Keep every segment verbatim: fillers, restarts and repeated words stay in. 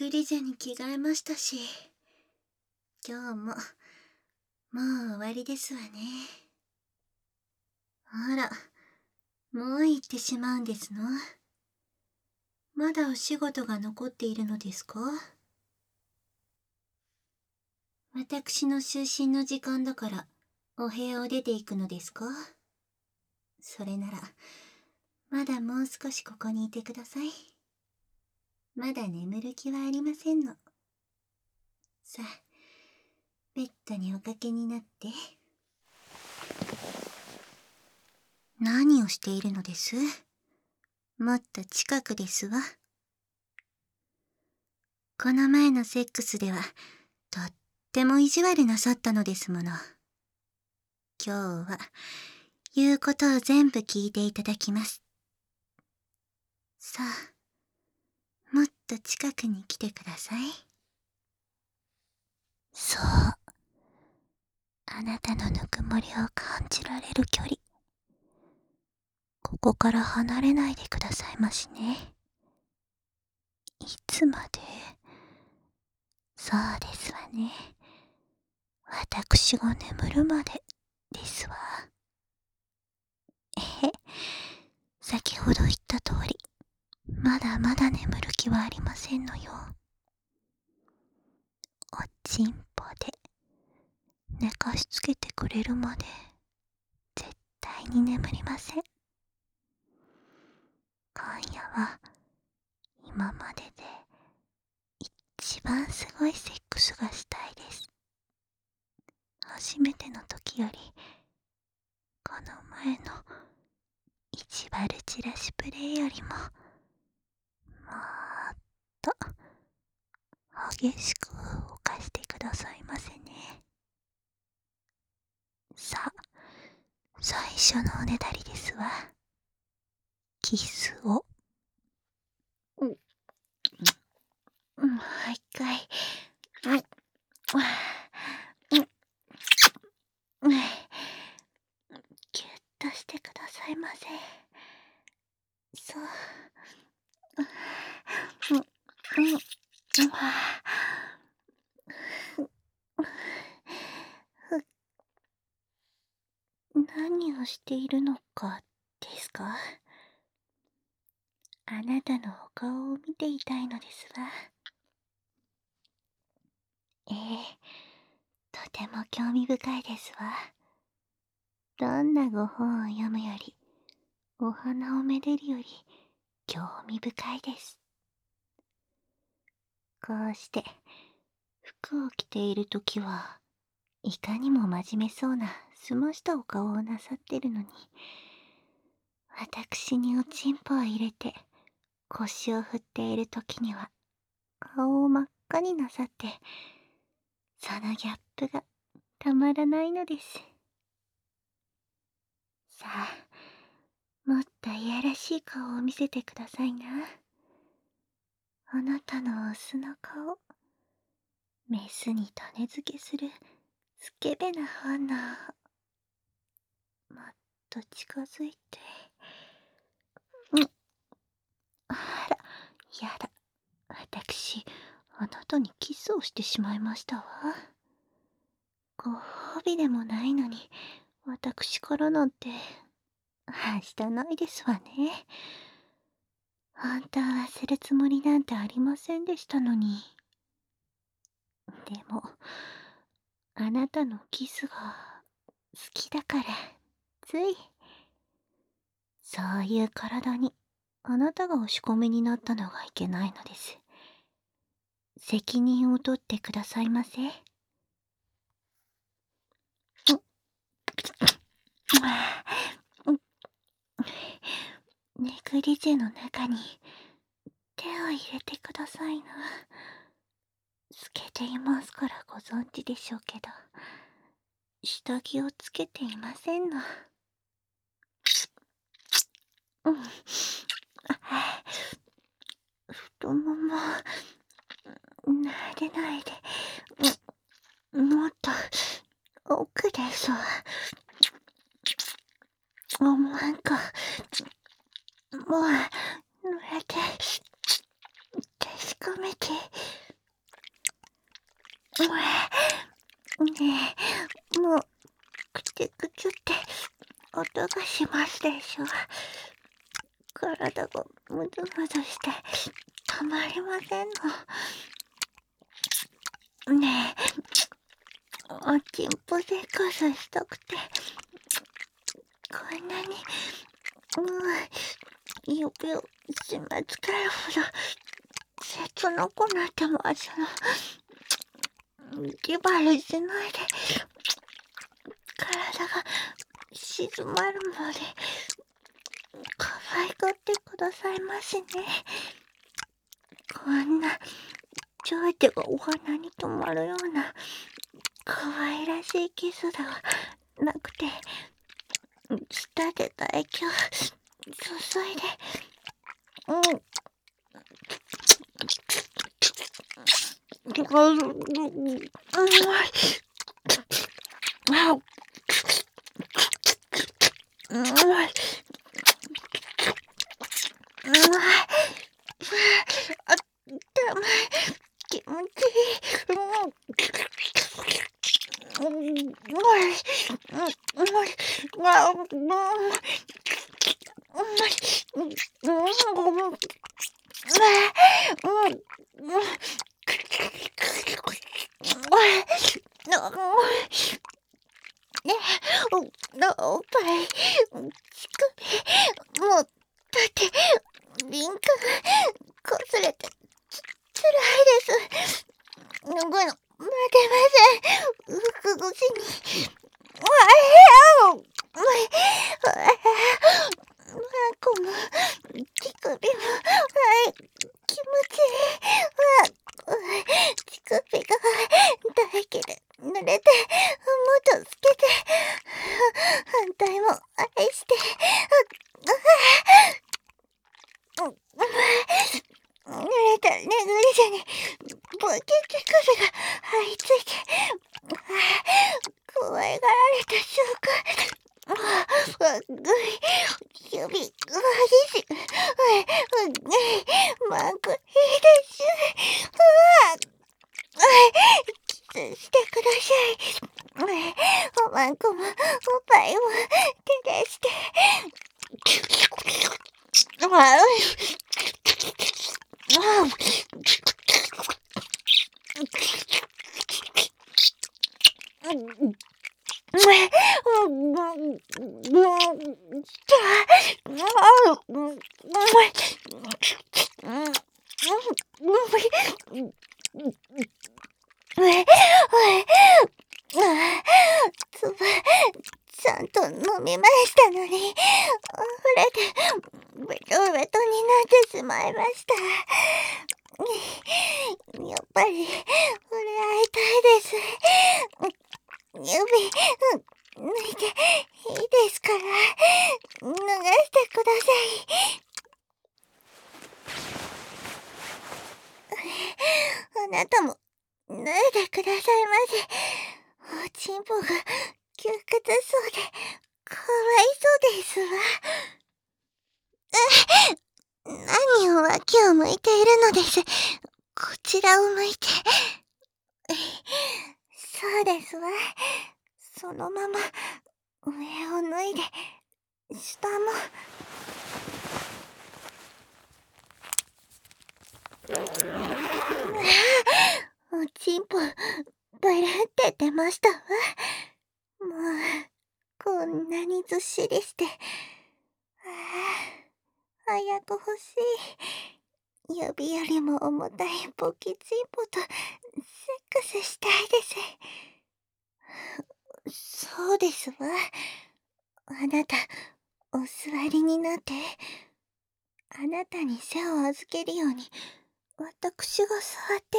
グリゼに着替えましたし、今日も、もう終わりですわね。あら、もう行ってしまうんですの？まだお仕事が残っているのですか？私の就寝の時間だから、お部屋を出て行くのですか？それなら、まだもう少しここにいてください。まだ眠る気はありませんの。さあ、ベッドにおかけになって。何をしているのです？もっと近くですわ。この前のセックスでは、とっても意地悪なさったのですもの。今日は、言うことを全部聞いていただきます。さあ、もっと近くに来てください。そう。あなたのぬくもりを感じられる距離。ここから離れないでくださいましね。いつまで？そうですわね。私が眠るまでですわ。えへ、先ほど言った通り、まだまだ眠る気はありませんのよ。おちんぽで寝かしつけてくれるまで絶対に眠りません。今夜は今までで一番すごいセックスがしたいです。初めての時よりこの前の意地悪チラシプレイよりももっと激しく犯してくださいませね。さあ、最初のおねだりですわ。キスを。うん、うん、もう一回。うん、うん、うん、ぎゅっとしてくださいませ。そう。うん、うん、うん、何をしているのかですか？あなたのお顔を見ていたいのですわ。ええ、とても興味深いですわ。どんなご本を読むより、お花をめでるより興味深いです。こうして服を着ているときはいかにも真面目そうな澄ましたお顔をなさってるのに、私におちんぽを入れて腰を振っているときには顔を真っ赤になさって、そのギャップがたまらないのです。さあ、もっといやらしい顔を見せてくださいな。あなたのオスの顔、メスに種付けするスケベな反応。もっと近づいて。うん。あら、やだ。私、あなたにキスをしてしまいましたわ。ご褒美でもないのに、私からなんて、はしたないですわね。本当はするつもりなんてありませんでしたのに。でも、あなたのキスが好きだから、つい。そういう体に、あなたが押し込みになったのがいけないのです。責任を取ってくださいませ。ネグリジェの中に手を入れてくださいな。透けていますからご存知でしょうけど、下着をつけていませんの。うん。太もも、撫でないで。もっと、奥ですわ。なんか、もう、濡れて、確かめて、 チクチュって音がしますでしょ。体がムズムズしてたまりませんの。ねえ、おちんぽセックスしたくて、こんなに、うん、指を締め付けるほど切なくなってますの。意地悪しないで、体が静まるまで可愛がってくださいましね。こんな情緒がお花に止まるような可愛らしいキスではなくて、舌で唾液を注いで、うん。うん。うん。あったまい、気持ちいい。うん。うん。おっぱい、乳首、もう、だって、敏感が擦れて、つらいです。脱ぐの、待てません。服越しに。わあ、わこの、乳首も、はい、気持ちいい。乳首が唾液で濡れて、もっとつけて、反対も愛して、濡れたネグリジェにボケ乳首が張り付いて、可愛がられた瞬間、指、激しい、マンクいいです。キスしてください。おまんこもおっぱいも手でして。つば、ちゃんと飲みましたのに、溢れて、ベトベトになってしまいました。やっぱり、触れ合いたいです。指、抜いていいですから、脱がしてください。あなたも、脱いでくださいませ。おちんぽが窮屈そうで、かわいそうですわ。何を脇を向いているのです。こちらを向いて。そうですわ。そのまま、上を脱いで、下も。おちんぽ、ブルって出ましたわ。もう、こんなにずっしりして。早く欲しい。指よりも重たいポキチンポとセックスしたいです。そうですわ。あなた、お座りになって。あなたに背を預けるように、私が座って。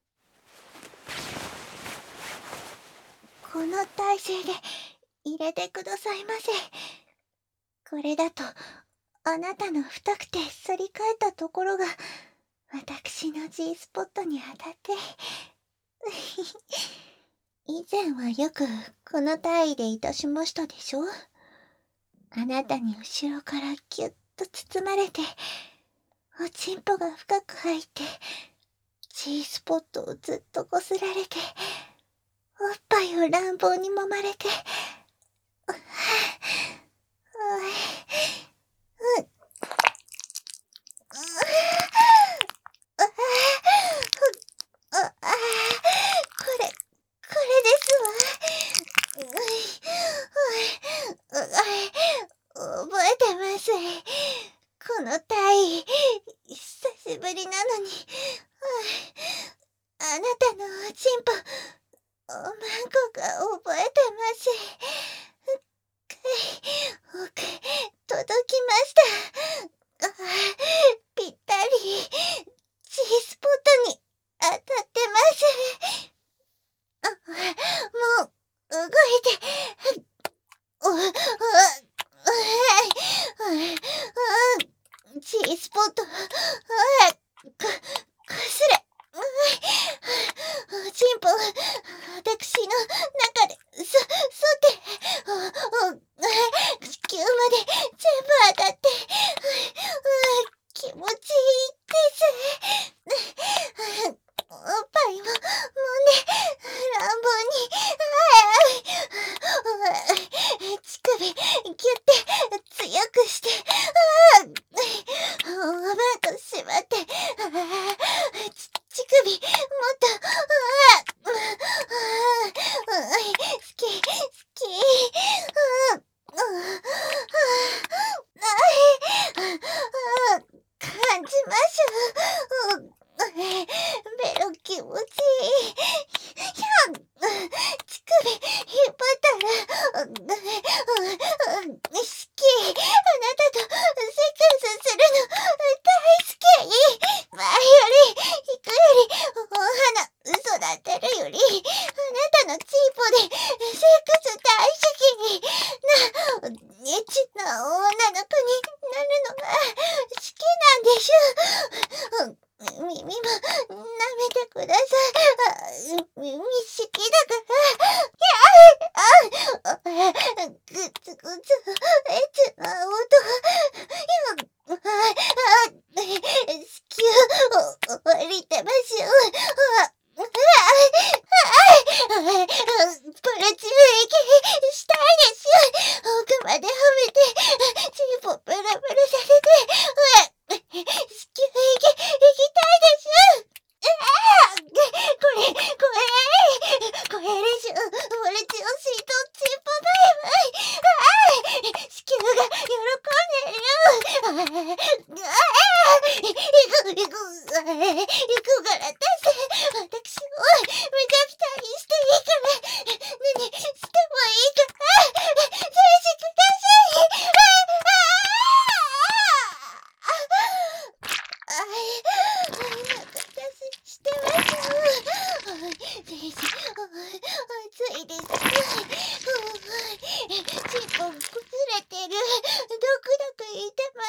この体勢で入れてくださいませ。これだと、あなたの太くて反り返ったところが、私の G スポットに当たって。以前はよくこの体位でいたしましたでしょ。あなたに後ろからぎゅっと包まれて、おちんぽが深く入って、G スポットをずっとこすられて、おっぱいを乱暴に揉まれて、 G スポット、か、かすれ、チンポ、私の中で、そ、そて、地球まで全部当たって、気持ちいいです。おっぱいも、もんで、乱暴に、乳首、ぎゅって、強くして、おばあとしまって、ち、乳首、もっと、好き、好き、感じましょう。ベロ気持ちいい。ひゃん、乳首引っ張ったら、好き。あなたとセックスするの大好き。前より、引くより、お花育てるより、あなたのチーポでセックス大好きな、エッチな女の子になるのが好きなんでしょ。耳も舐めてください。耳好きだから。やあ、ぐつぐつ、エッチな音。や、あ、子宮、終わりてましょう。プラチナ液したいです。奥まではめて、チーポプルプルさせて、子宮液行きたいです。これ、これ、これでしょ。俺ちおしいとチーポバイバイ。子宮が喜んでる。行く、行く、行くから出せ。私をめちゃくちゃにしていいから。ねね、してもいいから。先生ください。ああ、お腹出してます。先生、暑いです。チンポ崩れてる。ドクドク言ってます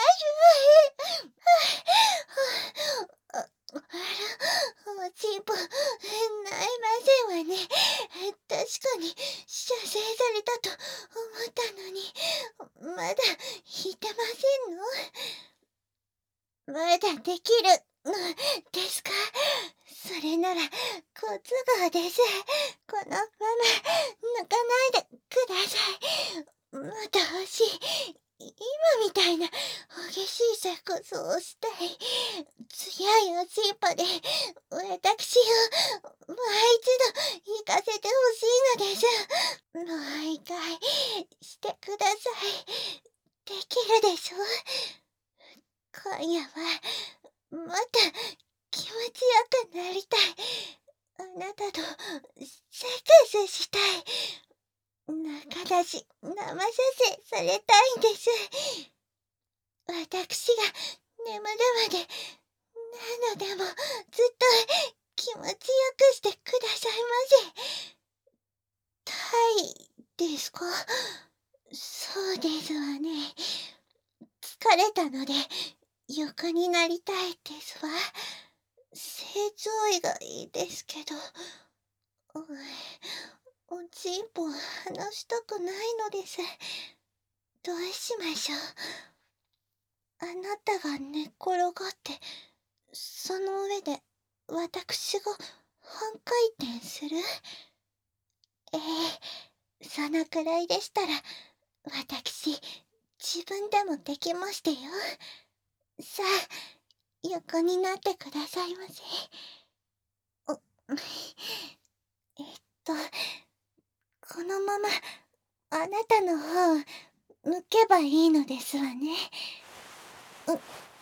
。あら、チンポ、泣いませんわね。確かに、射精されたと思ったのに、まだ、引いてませんの？まだできるのですか？それなら、好都合です。このまま、抜かないでください。もっと欲しい。今みたいな激しいセックスをしたい。強いおちんぽで、私を、もう一度、行かせてほしいのです。もう一回、してください。できるでしょ？今夜は、もっと気持ちよくなりたい。あなたとセックスしたい。中出し、生射精されたいんです。私が眠るまで、何度でもずっと気持ちよくしてくださいませ。タイですか？そうですわね。疲れたので、横になりたいですわ。正常位がいいですけど、お、おちんぽ離したくないのです。どうしましょう。あなたが寝っ転がって、その上で私が半回転する？ええ、そのくらいでしたら、私、自分でもできましてよ。さあ、横になってくださいませ。お、えっと、このまま、あなたの方、向けばいいのですわね。う、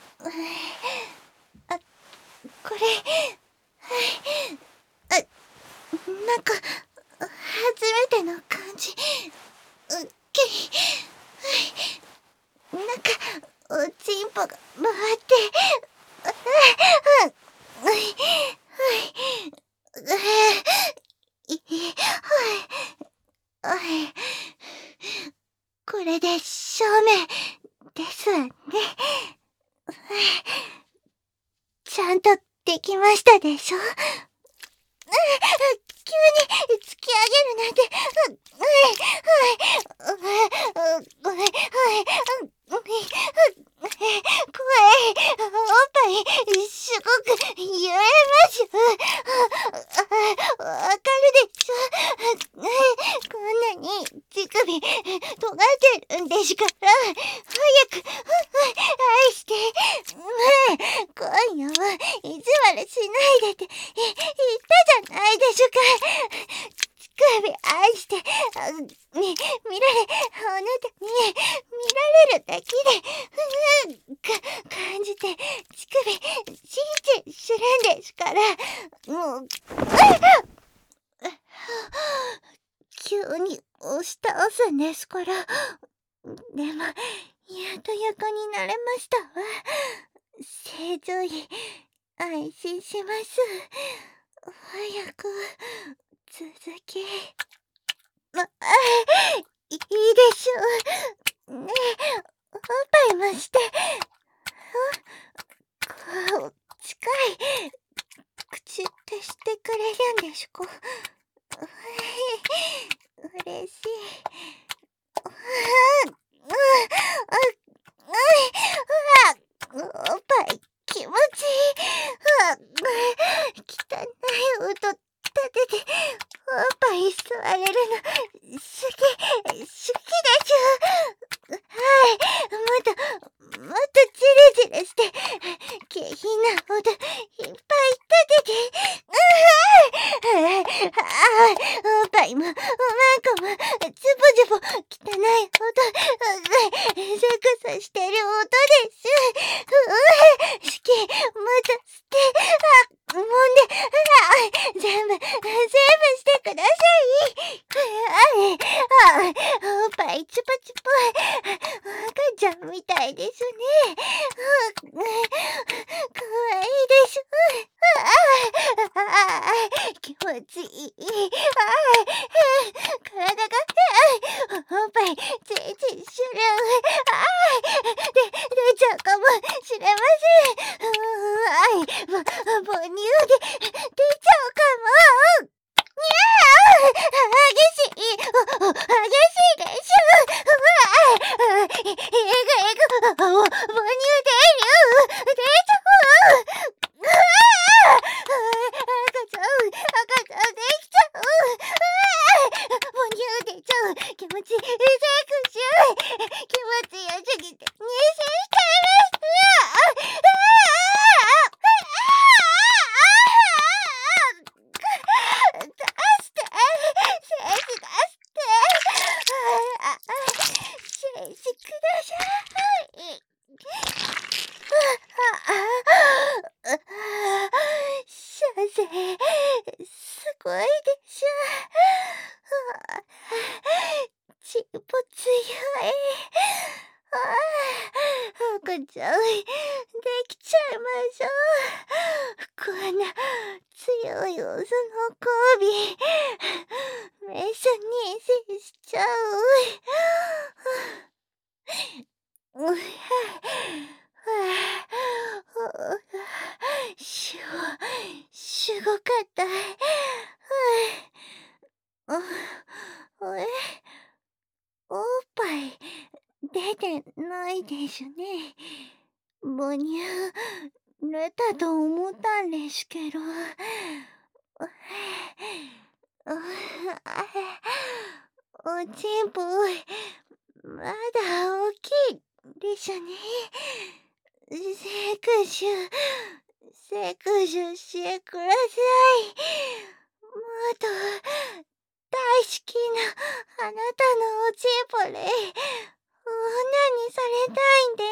あ、これ、はい、あ、なんか、初めての感じ。うっきり、はい、なんか、おちんぽが回って、はい、はい、い、はい、はい、これれで正面ですわね。ちゃんとできましたでしょ。急に突き上げるなんて、はい、はい、ごめん、はい、怖い、おっぱい、すごく揺れます。わかるでしょ。こんなに乳首、尖ってるんですから、早く、愛して、今夜は意地悪しないでって言ったじゃないでしょうか。乳首愛して、あみ、見られ、あなたに見られるだけで、うん、か、感じて、乳首、チンチンするんですから、もう、急に押し倒すんですから。でも、やっと横になれましたわ。正常位、安心します。早く、続き。ま、いいでしょう。ねえ、おっぱいもして。こう、近い。口ってしてくれるんでしょ。嬉しい。おっぱい気持ちいい。汚い音立てておっぱい吸われるの好き、好きでしょ。はい、もっと、もっとチリチリして、下品な音いっぱい立てて。おっぱいも、おまんこも、ズボズボ、汚い音、セクサしてる音です。好き、もっと吸って、あ、もんで、あ、全部、全部してください。あ、おっぱいチュパチュパ、赤ちゃんみたいですね。かわいいでしょ。気持ちいい。体が、おっぱい、チンチンする。で、出ちゃうかもしれません。ぼ、母乳で出ちゃうかも。にゃー激しい。激しいでしょ。えぐえぐ。母乳出る。出ちゃう。赤ちゃん、赤ちゃんできちゃう。母乳出ちゃう。気持ちいい。セクシュー。気持ちよすぎて妊娠しちゃいます。出して、精子出して、精子ください。射精、すごいでしょ。チンポ強い。赤ちゃん、できちゃいましょう。こんな強いオスの交尾、メス妊娠しちゃう。しご、しごかった。え、おっぱい出てないですね。母乳出たと思ったんですけど。おちんぽ、まだ大きいですね。セクシュ、セクシュしてください。もっと、大好きなあなたのおちんぽで、女にされたいんです。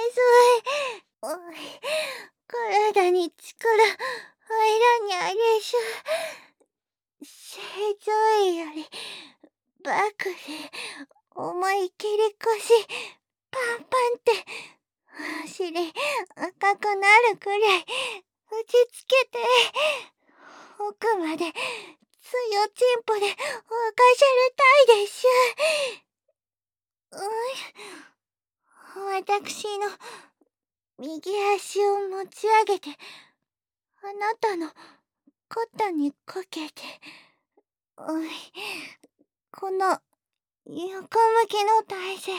体に力入らにゃでしょ。正常位よりバックで思い切り腰パンパンってお尻赤くなるくらい打ちつけて奥までつよちんぽでおかしゃれたいでしゅ。 私の右足を持ち上げて、あなたの肩にかけて、うい、この横向きの体勢、うい、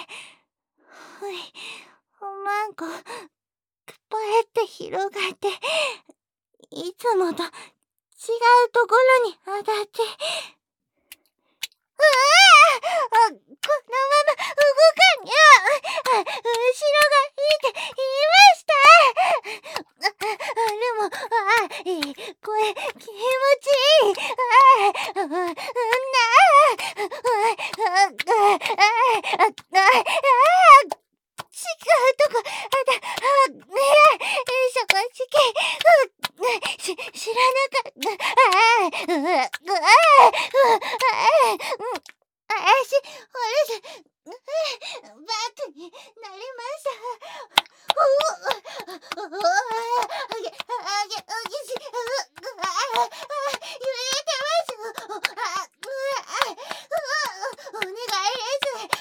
おまんこ、くぱえって広がって、いつもと違うところに当たって、うわあ、このまま動かにゃ、あ、後ろがいいって言いました。あ、でも、あ、いい、これ気持ちいい。あ、うんな、あ、あ、あ、あ、違うとこ、あた、あ、ねえ、そこしき、し、知らなかった。ああ、うわ、うわ、あ、うん、足、折れて、バックになりました。おお、おお、あげ、あげ、あげし、あ、あ、揺れてます。あ、うわ、お願いです。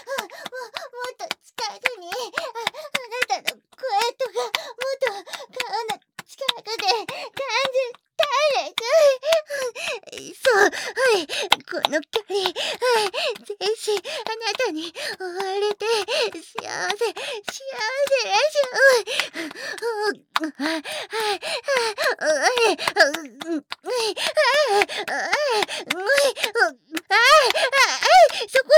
も、もっと近くに、あ、あなたの声とか、もっと顔の近くで感じたいです。そう、はい、この距離、はい、全身あなたに追われて、幸せ、幸せでしょう。はい、はい、はい、うい、うい、そこ、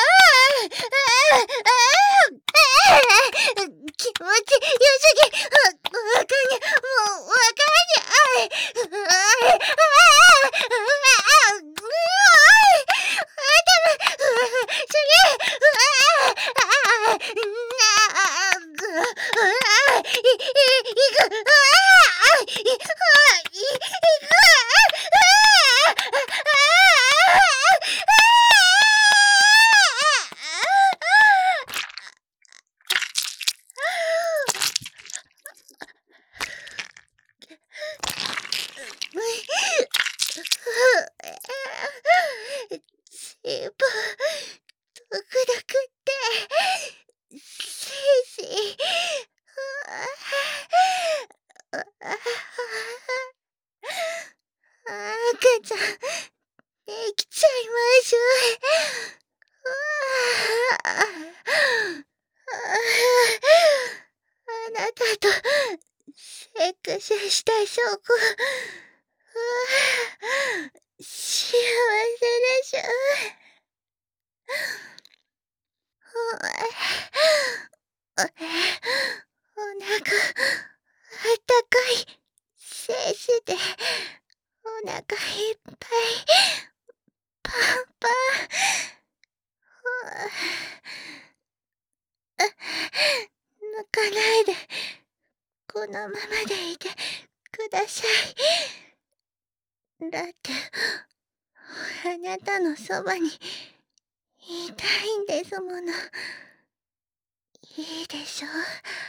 気持ちよすぎ、わかんにゃ、もうわかんにゃ、チープ、ドクドクって、せいせい、ああ、赤ちゃん、できちゃいましょう。あなたとセックスした証拠、幸せでしょ。お腹、あったかい精子でお腹いっぱいパンパン。抜かないで、このままでいてください。だってあなたのそばにいたいんですもの。いいでしょう。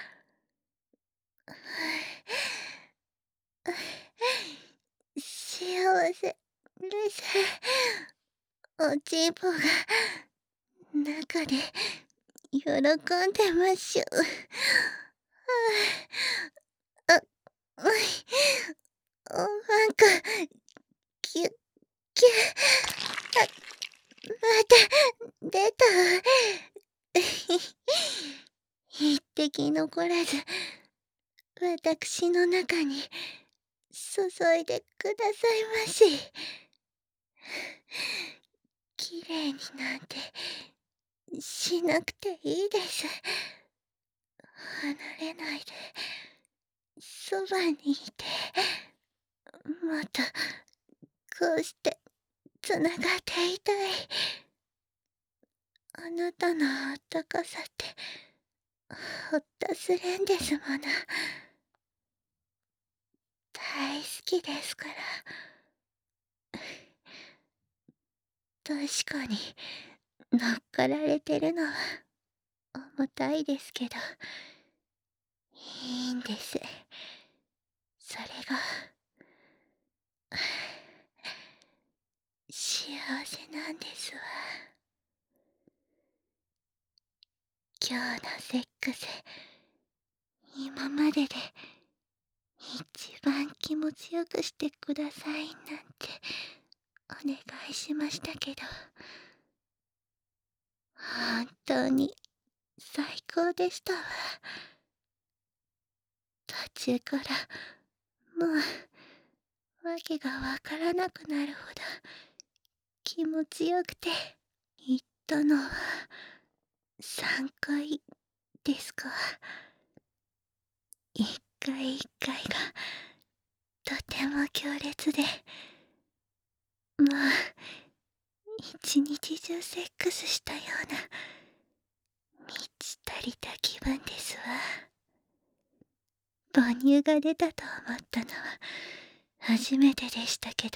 幸せです。おちんぽが中で喜んでましゅ。あ、おい、おまんこ、キュッキュッ。あ、また出た。一滴残らず私の中に注いでくださいまし。きれいになんてしなくていいです。離れないで、そばにいて、もっとこうしてつながっていたい。あなたのあったかさってほっとするんですもの。大好きですから。確かに乗っかられてるのは重たいですけど、いいんです。それが幸せなんですわ。 今日のセックス、今までで一番気持ちよくしてくださいなんてお願いしましたけど、本当に最高でしたわ。途中からもうわけがわからなくなるほど気持ちよくて、言ったのはさんかいですか。いっかいいっかいがとても強烈で、もう一日中セックスしたような満ち足りた気分ですわ。母乳が出たと思ったのは初めてでしたけど、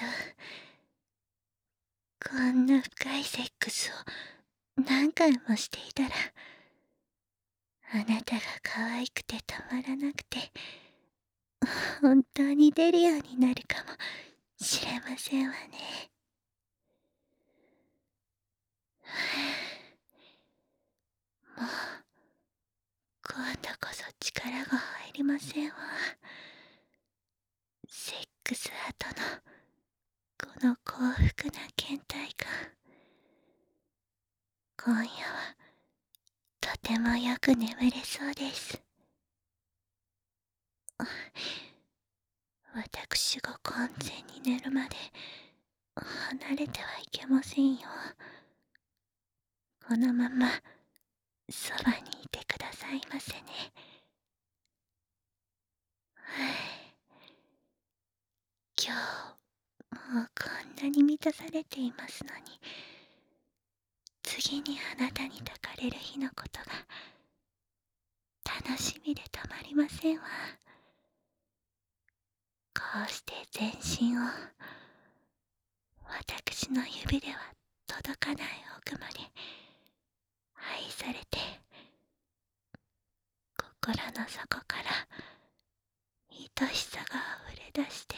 こんな深いセックスを何回もしていたら、あなたが可愛くてたまらなくて、本当に出るようになるかもしれませんわね。もう今度こそ力が入りませんわ。セックス後のこの幸福な倦怠感、今夜はとてもよく眠れそうです。私が完全に寝るまで離れてはいけませんよ。このままそばにいてくださいませね。はい。今日もうこんなに満たされていますのに、次にあなたに抱かれる日のことが楽しみでたまりませんわ。こうして全身を私の指では届かない奥まで愛されて、心の底から愛しさが溢れ出して、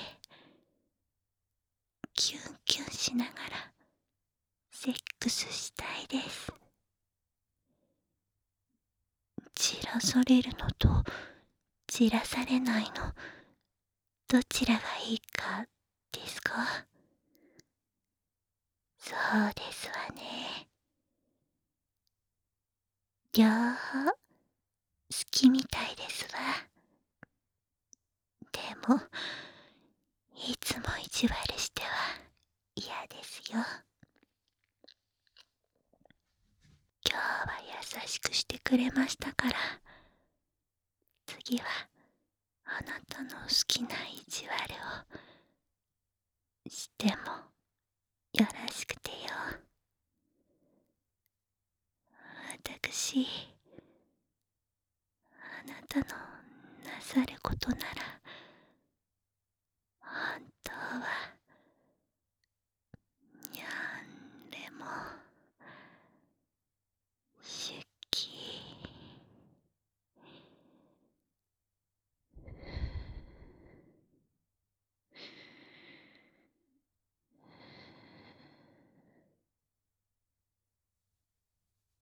キュンキュンしながらセックスしたいです。散らされるのと散らされないの、どちらがいいかですか？そうですわね。両方好きみたいですわ。でもいつも意地悪しては嫌ですよ。今日は優しくしてくれましたから、次はあなたの好きな意地悪をしてもよろしくてよ。私、あなたのなさることなら